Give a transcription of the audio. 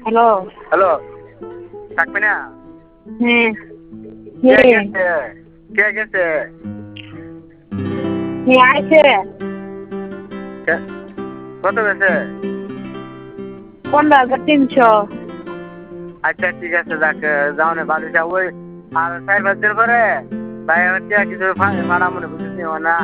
Hello. Hello, থাকবে না? হ্যাঁ। কে কে? গেছে? কে গেছে? কে আইছে? কে- কত গেছে? 15,300। আচ্ছা ঠিক আছে, যাক যাও না বাড়িটা ওই আর 4-5 দিন পরে ভাই হচ্ছে কিছু ভাড়া মনে বুঝতেছি না